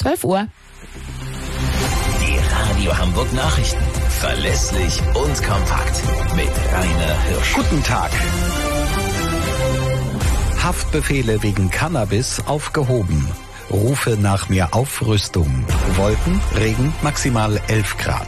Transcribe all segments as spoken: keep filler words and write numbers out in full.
zwölf Uhr. Die Radio Hamburg Nachrichten. Verlässlich und kompakt. Mit Rainer Hirsch. Guten Tag. Haftbefehle wegen Cannabis aufgehoben. Rufe nach mehr Aufrüstung. Wolken, Regen, maximal elf Grad.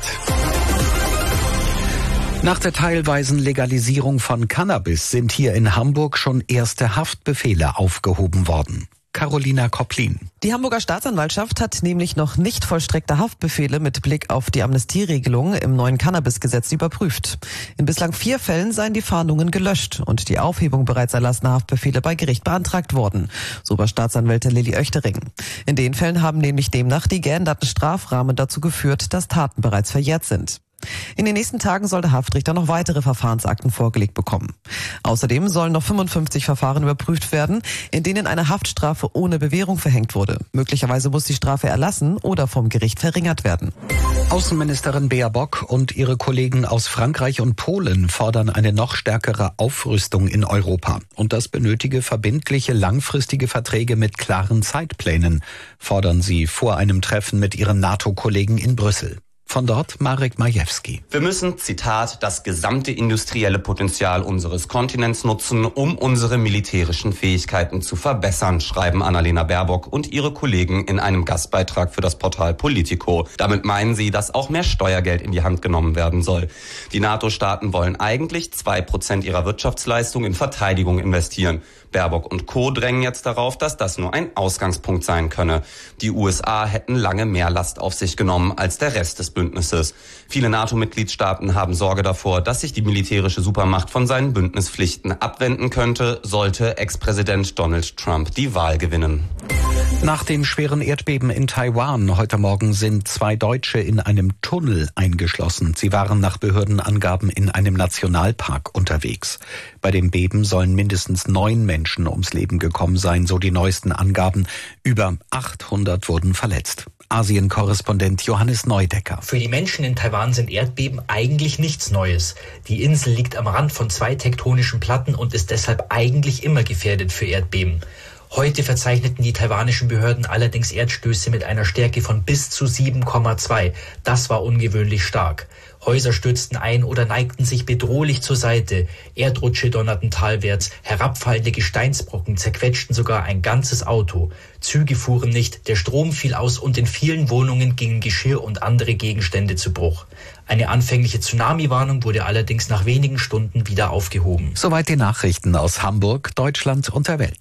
Nach der teilweisen Legalisierung von Cannabis sind hier in Hamburg schon erste Haftbefehle aufgehoben worden. Carolina Kopplin. Die Hamburger Staatsanwaltschaft hat nämlich noch nicht vollstreckte Haftbefehle mit Blick auf die Amnestieregelung im neuen Cannabisgesetz überprüft. In bislang vier Fällen seien die Fahndungen gelöscht und die Aufhebung bereits erlassener Haftbefehle bei Gericht beantragt worden, so Oberstaatsanwältin Lilly Oechtering. In den Fällen haben nämlich demnach die geänderten Strafrahmen dazu geführt, dass Taten bereits verjährt sind. In den nächsten Tagen soll der Haftrichter noch weitere Verfahrensakten vorgelegt bekommen. Außerdem sollen noch fünfundfünfzig Verfahren überprüft werden, in denen eine Haftstrafe ohne Bewährung verhängt wurde. Möglicherweise muss die Strafe erlassen oder vom Gericht verringert werden. Außenministerin Baerbock und ihre Kollegen aus Frankreich und Polen fordern eine noch stärkere Aufrüstung in Europa. Und das benötige verbindliche, langfristige Verträge mit klaren Zeitplänen, fordern sie vor einem Treffen mit ihren NATO-Kollegen in Brüssel. Von dort Marek Majewski. Wir müssen, Zitat, das gesamte industrielle Potenzial unseres Kontinents nutzen, um unsere militärischen Fähigkeiten zu verbessern, schreiben Annalena Baerbock und ihre Kollegen in einem Gastbeitrag für das Portal Politico. Damit meinen sie, dass auch mehr Steuergeld in die Hand genommen werden soll. Die NATO-Staaten wollen eigentlich zwei Prozent ihrer Wirtschaftsleistung in Verteidigung investieren. Baerbock und Co. drängen jetzt darauf, dass das nur ein Ausgangspunkt sein könne. Die U S A hätten lange mehr Last auf sich genommen als der Rest des Bündnisses. Viele NATO-Mitgliedstaaten haben Sorge davor, dass sich die militärische Supermacht von seinen Bündnispflichten abwenden könnte, sollte Ex-Präsident Donald Trump die Wahl gewinnen. Nach dem schweren Erdbeben in Taiwan heute Morgen sind zwei Deutsche in einem Tunnel eingeschlossen. Sie waren nach Behördenangaben in einem Nationalpark unterwegs. Bei dem Beben sollen mindestens neun Menschen ums Leben gekommen sein, so die neuesten Angaben. Über achthundert wurden verletzt. Asien-Korrespondent Johannes Neudecker. Für die Menschen in Taiwan sind Erdbeben eigentlich nichts Neues. Die Insel liegt am Rand von zwei tektonischen Platten und ist deshalb eigentlich immer gefährdet für Erdbeben. Heute verzeichneten die taiwanischen Behörden allerdings Erdstöße mit einer Stärke von bis zu sieben Komma zwei. Das war ungewöhnlich stark. Häuser stürzten ein oder neigten sich bedrohlich zur Seite. Erdrutsche donnerten talwärts, herabfallende Gesteinsbrocken zerquetschten sogar ein ganzes Auto. Züge fuhren nicht, der Strom fiel aus und in vielen Wohnungen gingen Geschirr und andere Gegenstände zu Bruch. Eine anfängliche Tsunami-Warnung wurde allerdings nach wenigen Stunden wieder aufgehoben. Soweit die Nachrichten aus Hamburg, Deutschland und der Welt.